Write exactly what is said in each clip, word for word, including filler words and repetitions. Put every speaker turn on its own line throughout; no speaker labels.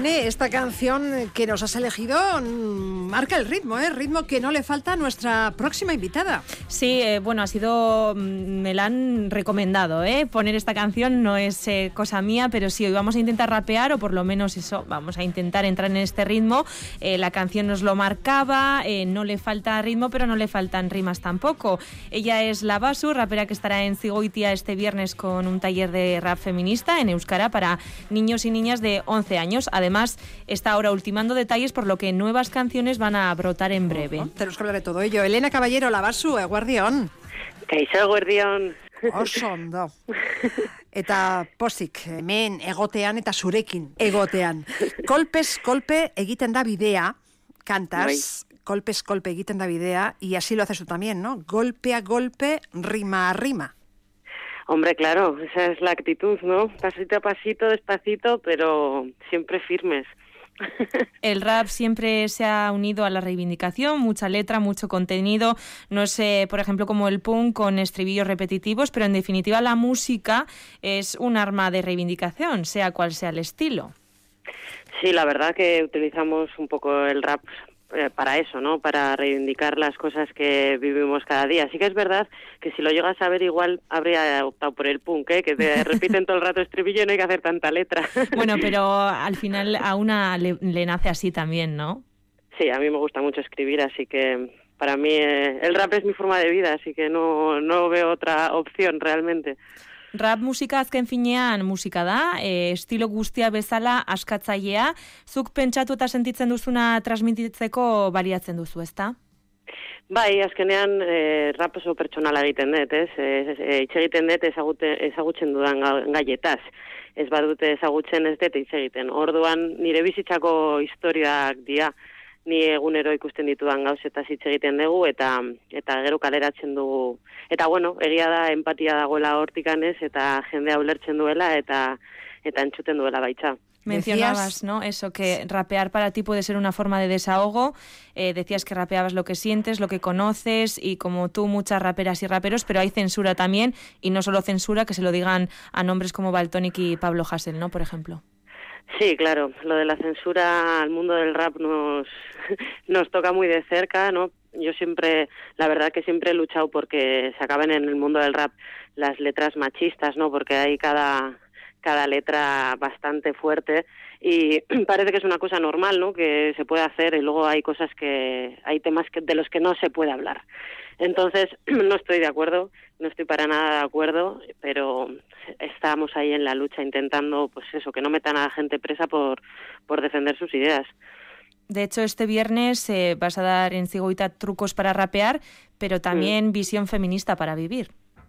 Ane, esta canción que nos has elegido marca el ritmo, ¿eh? Ritmo que no le falta a nuestra próxima invitada.
Sí, eh, bueno, ha sido, me la han recomendado, ¿eh? Poner esta canción no es eh, cosa mía, pero sí, hoy vamos a intentar rapear, o por lo menos eso, vamos a intentar entrar en este ritmo. Eh, la canción nos lo marcaba, eh, no le falta ritmo, pero no le faltan rimas tampoco. Ella es la Basu, rapera que estará en Zigoitia este viernes con un taller de rap feminista en euskara para niños y niñas de once años. Además, está ahora ultimando detalles, por lo que nuevas canciones van a brotar en breve.
Uh-huh. Tenemos que hablar de todo ello. Elena Caballero, la Basu, eguerdion.
Kaixo, eguerdion.
Oso ondo. Eta pozik, hemen egotean eta zurekin egotean. Kolpez kolpe egiten da bidea, cantas, Bai. Kolpez kolpe egiten da bidea, y así lo haces tú también, ¿no? Golpe a golpe, rima a rima.
Hombre, claro, esa es la actitud, ¿no? Pasito a pasito, despacito, pero siempre firmes.
El rap siempre se ha unido a la reivindicación, mucha letra, mucho contenido, no sé, por ejemplo, como el punk con estribillos repetitivos, pero en definitiva la música es un arma de reivindicación, sea cual sea el estilo.
Sí, la verdad que utilizamos un poco el rap para eso, ¿no? Para reivindicar las cosas que vivimos cada día. Así que es verdad que si lo llegas a ver, igual habría optado por el punk, ¿eh? Que te repiten todo el rato estribillo y no hay que hacer tanta letra.
Bueno, pero al final a una le, le nace así también, ¿no?
Sí, a mí me gusta mucho escribir, así que para mí eh, el rap es mi forma de vida, así que no, no veo otra opción realmente.
Rap musika azken finean musika da, e, estilo guztia bezala askatzailea, zuk pentsatu eta sentitzen duzuna transmititzeko baliatzen duzu, ezta?
Bai, azkenean e, rap oso pertsonala egiten dut, ez? E, e, hitz egiten dut ezagute, ezagutzen dudan gaietaz. Ez badute ezagutzen ez dut hitz egiten. Orduan nire bizitzako historiak dira, ni egunero ikusten ditudan gauzetaz hitz egiten dugu, eta eta gero kaleratzen dugu. Eta bueno, egia da empatia dagoela hortikanez, eta jendea ulertzen duela, eta eta entzuten duela baitza.
Mencionabas, ¿no? Eso, que rapear para ti puede ser una forma de desahogo. Eh, decías que rapeabas lo que sientes, lo que conoces, y como tú, muchas raperas y raperos, pero hay censura también, y no solo censura, que se lo digan a nombres como Valtonyc y Pablo Hasél, ¿no? Por ejemplo.
Sí, claro, lo de la censura al mundo del rap nos, nos toca muy de cerca, ¿no? Yo siempre, la verdad que siempre he luchado porque se acaben en el mundo del rap las letras machistas, ¿no? Porque hay cada, cada letra bastante fuerte y parece que es una cosa normal, ¿no? Que se puede hacer, y luego hay cosas que, hay temas que, de los que no se puede hablar. Entonces, no estoy de acuerdo, no estoy para nada de acuerdo, pero estamos ahí en la lucha intentando, pues eso, que no metan a la gente presa por, por defender sus ideas. De
hecho, este viernes eh, vas a dar en Zigoitia trucos para rapear, pero también mm. visión feminista para vivir.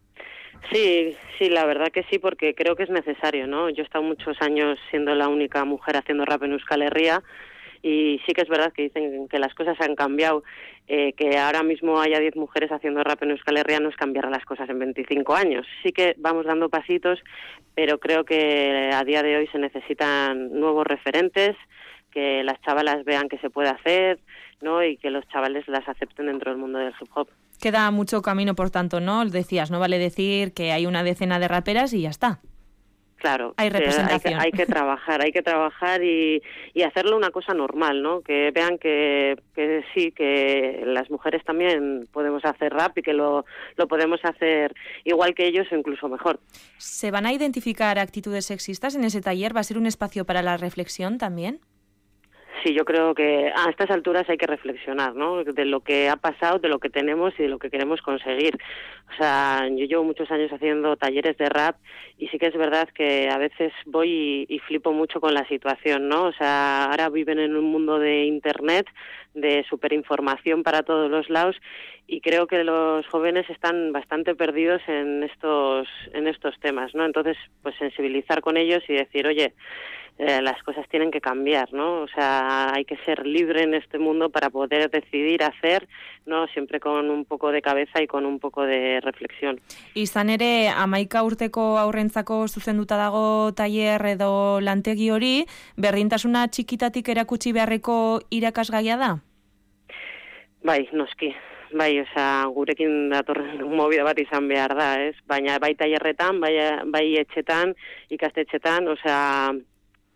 Sí, sí, la verdad que sí, porque creo que es necesario, ¿no? Yo he estado muchos años siendo la única mujer haciendo rap en Euskal Herria, y sí que es verdad que dicen que las cosas han cambiado, eh, que ahora mismo haya diez mujeres haciendo rap en Euskal Herria no es cambiar las cosas en veinticinco años. Sí que vamos dando pasitos, pero creo que a día de hoy se necesitan nuevos referentes, que las chavalas vean que se puede hacer, ¿no? Y que los chavales las acepten dentro del mundo del hip hop. Queda mucho camino, por tanto, ¿no? Decías, no vale decir que hay una decena de raperas y ya está. Claro, hay representación. Hay que, hay que trabajar, hay que trabajar y, y hacerlo una cosa normal, ¿no? Que vean que, que sí, que las mujeres también podemos hacer rap y que lo, lo podemos hacer igual que ellos o incluso mejor. ¿Se van a identificar actitudes sexistas en ese taller? ¿Va a ser un espacio para la reflexión también? Sí, yo creo que a estas alturas hay que reflexionar, ¿no? De lo que ha pasado, de lo que tenemos y de lo que queremos conseguir. O sea, yo llevo muchos años haciendo talleres de rap y sí que es verdad que a veces voy y, y flipo mucho con la situación, ¿no? O sea, ahora viven en un mundo de internet, de superinformación para todos los lados, y creo que los jóvenes están bastante perdidos en estos en estos temas, ¿no? Entonces, pues sensibilizar con ellos y decir, oye, Eh, las cosas tienen que cambiar, ¿no? O sea, hay que ser libre en este mundo para poder decidir hacer, ¿no? Siempre con un poco de cabeza y con un poco de reflexión. Izan ere, hamaika urteko aurrentzako zuzenduta dago tailer edo lantegi hori, berdintasuna txikitatik erakutsi beharreko irakasgaia da? Bai, noski. Bai, osea, gurekin datorren movida bat izan behar da, ez? Baina bai tailerretan, bai, bai etxetan, ikastetxetan, osea,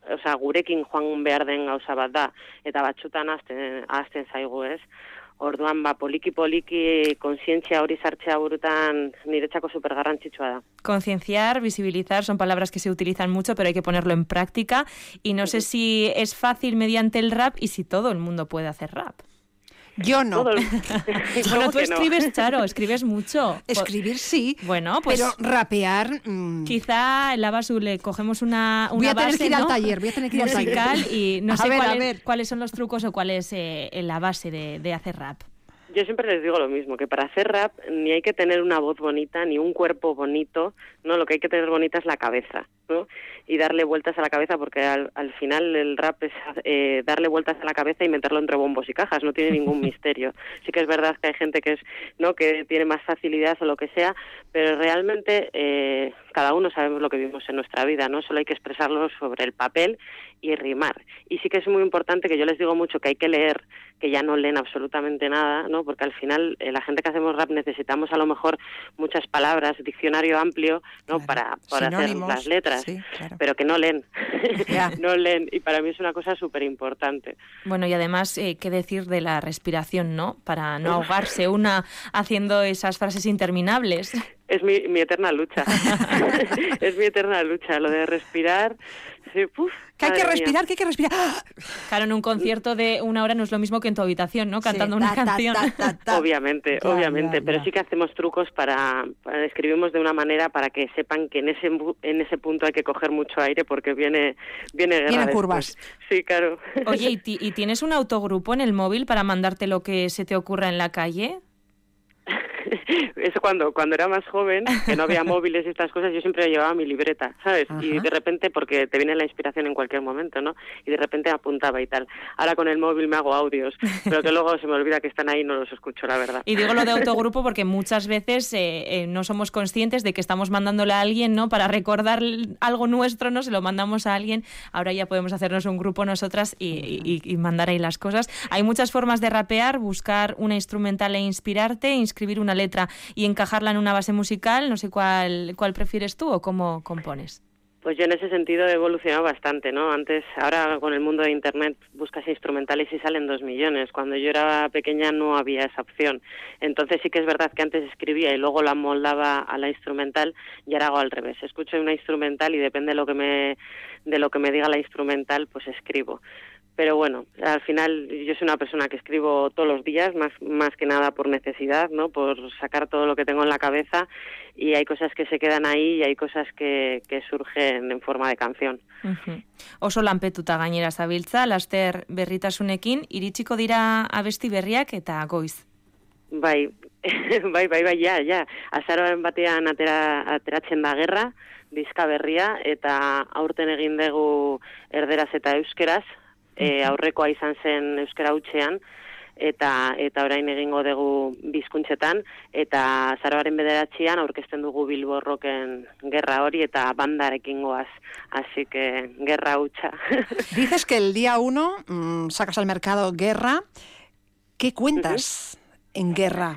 osea, gurekin joan behar den gauza bat da, eta batzutan ahazten, ahazten zaigu, ez? Orduan, ba, poliki-poliki kontzientzia hori sartzea burutan niretzako supergarrantzitsua da.
Concienciar, visibilizar, son palabras que se utilizan mucho, pero hay que ponerlo en práctica. Y no sé si es fácil mediante el rap y si todo el mundo puede hacer rap.
Yo no.
El...
Bueno, tú escribes,
no?
Charo, escribes mucho.
Escribir sí,
bueno, pues
pero rapear... Mmm...
Quizá en la Basu le cogemos una, una
voy a tener
base,
que ir
¿no?
al taller, voy a tener que ir al taller.
Musical y no
a
sé
ver,
cuál
a
es,
ver.
cuáles son los trucos o cuál es eh, la base de, de hacer rap.
Yo siempre les digo lo mismo, que para hacer rap ni hay que tener una voz bonita, ni un cuerpo bonito, ¿no? Lo que hay que tener bonita es la cabeza, ¿no? Y darle vueltas a la cabeza, porque al, al final el rap es eh, darle vueltas a la cabeza y meterlo entre bombos y cajas, no tiene ningún misterio. Sí que es verdad que hay gente que es, ¿no? que tiene más facilidad o lo que sea, pero realmente eh, cada uno sabemos lo que vivimos en nuestra vida, ¿no? Solo hay que expresarlo sobre el papel y rimar. Y sí que es muy importante, que yo les digo mucho que hay que leer, que ya no leen absolutamente nada, ¿no? Porque al final eh, la gente que hacemos rap necesitamos a lo mejor muchas palabras, diccionario amplio, ¿no? Claro. Para, para hacer las letras, sí, claro. Pero que no leen, yeah. no leen, y para mí es una cosa súper importante.
Bueno, y además, eh, ¿qué decir de la respiración, no? Para no ahogarse una haciendo esas frases interminables.
Es mi, mi eterna lucha. Es mi eterna lucha, lo de respirar. Sí, puf,
que hay que respirar, mía. que hay que respirar.
Claro, en un concierto de una hora no es lo mismo que en tu habitación, ¿no? Cantando
sí,
una
ta,
canción.
Ta, ta, ta, ta.
Obviamente, ya, obviamente, ya, pero ya. Sí que hacemos trucos para, para escribimos de una manera para que sepan que en ese en ese punto hay que coger mucho aire porque viene viene guerra
Vienen
después.
Curvas.
Sí, claro.
Oye, ¿y, ti, ¿y tienes un autogrupo en el móvil para mandarte lo que se te ocurra en la calle?
Eso cuando cuando era más joven, que no había móviles y estas cosas, yo siempre llevaba mi libreta, ¿sabes? Ajá. Y de repente, porque te viene la inspiración en cualquier momento, ¿no? Y de repente apuntaba y tal. Ahora con el móvil me hago audios, pero que luego se me olvida que están ahí y no los escucho, la verdad.
Y digo lo de autogrupo porque muchas veces eh, eh, no somos conscientes de que estamos mandándole a alguien, ¿no? Para recordar algo nuestro, ¿no? Se lo mandamos a alguien. Ahora ya podemos hacernos un grupo nosotras y, y, y mandar ahí las cosas. Hay muchas formas de rapear, buscar una instrumental e inspirarte, inscribir una letra y encajarla en una base musical. No sé cuál cuál prefieres tú o cómo compones.
Pues yo en ese sentido he evolucionado bastante, ¿no? Antes, ahora con el mundo de Internet buscas instrumentales y salen dos millones. Cuando yo era pequeña no había esa opción. Entonces sí que es verdad que antes escribía y luego la moldaba a la instrumental, y ahora hago al revés. Escucho una instrumental y depende de lo que me, de lo que me diga la instrumental, pues escribo. Pero bueno, al final yo soy una persona que escribo todos los días, más más que nada por necesidad, ¿no? Por sacar todo lo que tengo en la cabeza, y hay cosas que se quedan ahí y hay cosas que, que surgen en forma de canción.
Uh-huh. Oso lanpetuta gainera zabiltza, laster berritasunekin, iritsiko dira abesti berriak eta goiz.
Bai, bai, bai, bai, ja, ja. Azaroaren batean atera, ateratzen da Gerra, diska berria, eta aurten egin dugu erderaz eta euskeraz. E, aurrekoa izan zen euskara hutsean, eta eta orain egingo dugu bizkuntzetan, eta azaroaren bederatzian aurkezten dugu Bilbo Rocken Gerra hori, eta bandarekin goaz, así que Gerra hutsa.
Dices que el día uno mmm, sacas al mercado Gerra. ¿Qué cuentas uh-huh. en Gerra?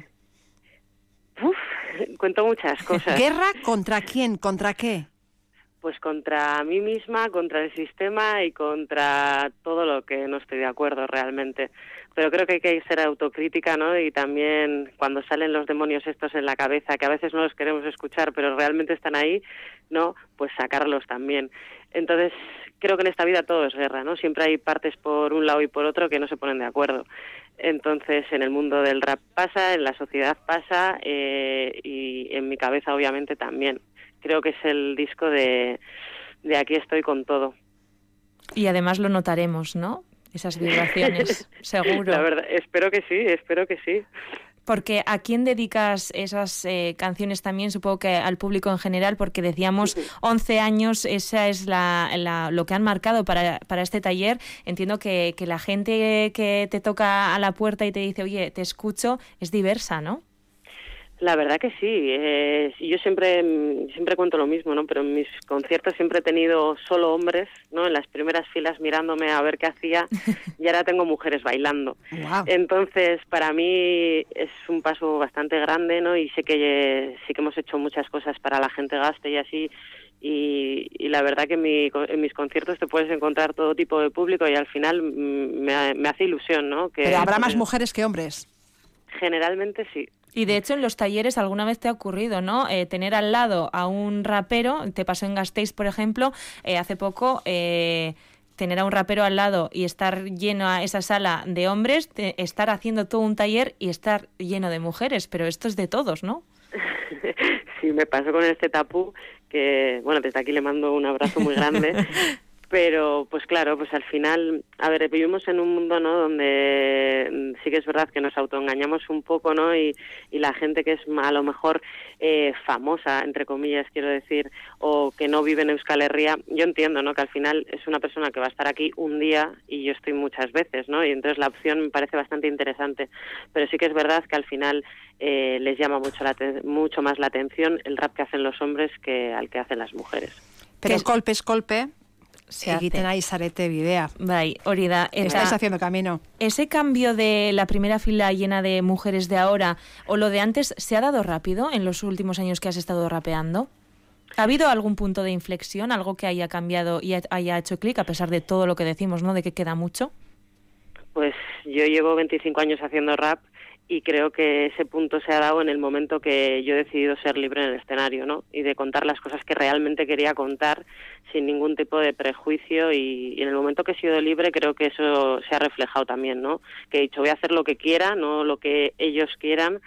Uf, cuento muchas cosas.
¿Guerra contra quién? ¿Contra qué?
Pues contra mí misma, contra el sistema y contra todo lo que no estoy de acuerdo realmente. Pero creo que hay que ser autocrítica, ¿no? Y también cuando salen los demonios estos en la cabeza, que a veces no los queremos escuchar, pero realmente están ahí, ¿no? Pues sacarlos también. Entonces, creo que en esta vida todo es guerra, ¿no? Siempre hay partes por un lado y por otro que no se ponen de acuerdo. Entonces, en el mundo del rap pasa, en la sociedad pasa, eh, y en mi cabeza obviamente también. Creo que es el disco de, de Aquí estoy con todo.
Y además lo notaremos, ¿no? Esas vibraciones, seguro.
La verdad, espero que sí, espero que sí.
Porque ¿a quién dedicas esas eh, canciones también? Supongo que al público en general, porque decíamos once años, esa es la, la lo que han marcado para, para este taller. Entiendo que, que la gente que te toca a la puerta y te dice, oye, te escucho, es diversa, ¿no?
La verdad que sí. Eh, yo siempre siempre cuento lo mismo, ¿no? Pero en mis conciertos siempre he tenido solo hombres, ¿no? En las primeras filas mirándome a ver qué hacía, y ahora tengo mujeres bailando. Wow. Entonces, para mí es un paso bastante grande, ¿no? Y sé que sí que hemos hecho muchas cosas para la gente gaste y así, Y, y la verdad que en, mi, en mis conciertos te puedes encontrar todo tipo de público y al final me, me hace ilusión, ¿no? Que,
Pero habrá más
pues,
mujeres que hombres.
Generalmente sí.
Y de hecho en los talleres alguna vez te ha ocurrido, ¿no? Eh, tener al lado a un rapero, te pasó en Gasteiz, por ejemplo, eh, hace poco... Eh, tener a un rapero al lado y estar lleno a esa sala de hombres, te, estar haciendo todo un taller y estar lleno de mujeres, pero esto es de todos, ¿no?
Sí, me pasó con este Tapú, que, bueno, desde aquí le mando un abrazo muy grande, pero, pues claro, pues al final, a ver, vivimos en un mundo, ¿no?, donde sí que es verdad que nos autoengañamos un poco, ¿no?, y, y la gente que es a lo mejor eh, famosa, entre comillas, quiero decir, o que no vive en Euskal Herria, yo entiendo, ¿no?, que al final es una persona que va a estar aquí un día y yo estoy muchas veces, ¿no?, y entonces la opción me parece bastante interesante, pero sí que es verdad que al final eh, les llama mucho, la mucho más la atención el rap que hacen los hombres que al que hacen las mujeres.
Pero kolpez kolpe...
Se
egiten ari zarete bidea.
Bai, hori da. Eta
estáis haciendo camino.
Ese cambio de la primera fila llena de mujeres de ahora o lo de antes, ¿se ha dado rápido en los últimos años que has estado rapeando? ¿Ha habido algún punto de inflexión, algo que haya cambiado y haya hecho clic, a pesar de todo lo que decimos, ¿no?, de que queda mucho?
Pues yo llevo veinticinco años haciendo rap y creo que ese punto se ha dado en el momento que yo he decidido ser libre en el escenario, ¿no? Y de contar las cosas que realmente quería contar sin ningún tipo de prejuicio y, y en el momento que he sido libre creo que eso se ha reflejado también, ¿no? Que he dicho voy a hacer lo que quiera, no lo que ellos quieran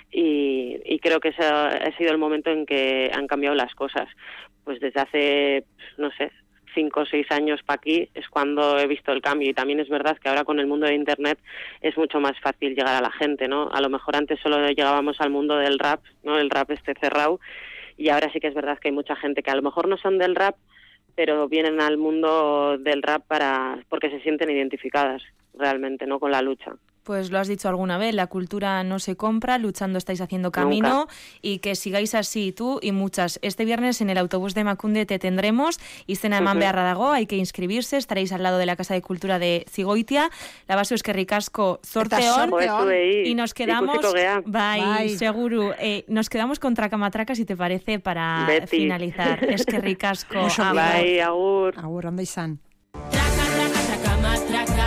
y, y creo que ese ha sido el momento en que han cambiado las cosas. Pues desde hace, no sé, cinco o seis años para aquí es cuando he visto el cambio y también es verdad que ahora con el mundo de internet es mucho más fácil llegar a la gente, ¿no? A lo mejor antes solo llegábamos al mundo del rap, ¿no?, el rap este cerrado y ahora sí que es verdad que hay mucha gente que a lo mejor no son del rap pero vienen al mundo del rap para porque se sienten identificadas realmente, ¿no?, con la lucha.
Pues lo has dicho alguna vez, la cultura no se compra, luchando estáis haciendo camino. Nunca. Y que sigáis así, tú y muchas. Este viernes en el autobús de Emakunde te tendremos, izena eman beharra dago, hay que inscribirse, estaréis al lado de la Casa de Cultura de Zigoitia, la basu eskerrik asko zorteon, y nos quedamos, bai, bai. seguro, eh, nos quedamos con Tracamatraca, si te parece, para Beti. finalizar. Eskerrik asko.
Bai, agur.
Agur, ondo izan.
Traca, traca, tracamatraca.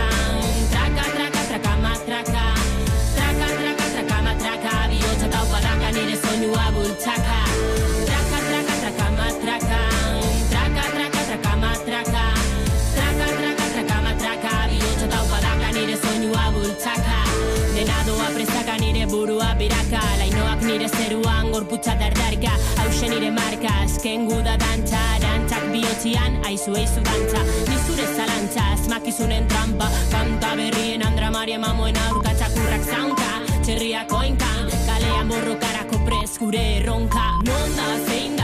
Bultaka, traka, traka, traka, matraka, traka, traka, traka, matraka, traka, traka, traka, matraka, bihotza taupadaka nire soinua bultaka, dena doa presaka nire burua biraka, lainoak nire zeruan gorputza dardarka, hause nire marka, azken guda dantza, dantzak bihotzian, aizu eizu dantza, nizure zalantza, asmakizunen trampa, kanta berrien Andra Maria mamoen aurka, txakurrak zaunka, txerriak oinka, kalean borrokarako prez gure erronka, non da zein